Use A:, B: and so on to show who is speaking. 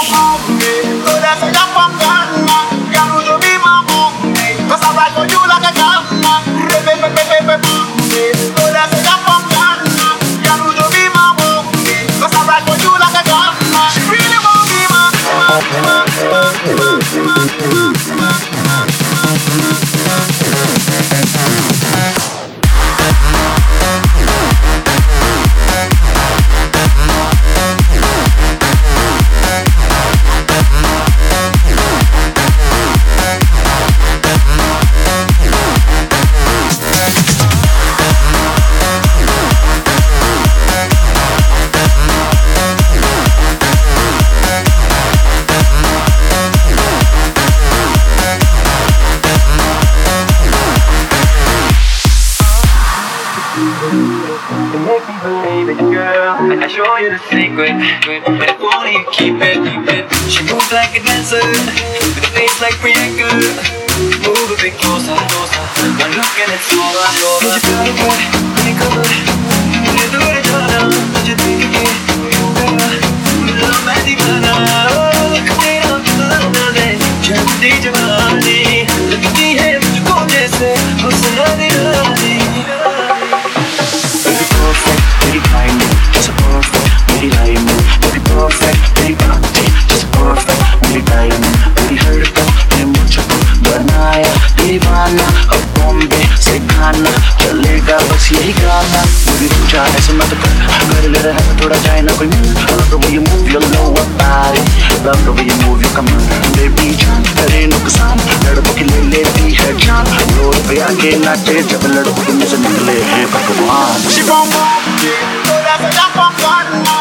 A: I show you the secret, but if only you keep it. She moves like a dancer, with a face like Priyanka. Move a bit closer, one look and it's over. Muझे प्यार कर, मुझे खबर, मुझे दूर जाना, मुझे देख के क्यों गया, मुझे मैं दीवाना. तेरा दीवाना है, जल्दी जवानी लगती है मुझको जैसे हुस्न दीवानी. Very kind, just perfect, very rhyme. Very perfect, very party, just perfect, very time. Very hurt, ने मुझको बनाया दीवाना. अब बॉम्बे से गाना चलेगा बस यही गाना. मुझे तू चाहे ऐसे मत कर ले रहा है थोड़ा चाहे ना कोई. Love the way you move, you know about it. Love the way you move, you come on, baby जान करे नुकसान. लड़कों की ले लेती है जान. रोड पे आके नाचे जब लड़कों में से निकले हैं भगवान.
B: She gon' move, yeah, so that's a jump on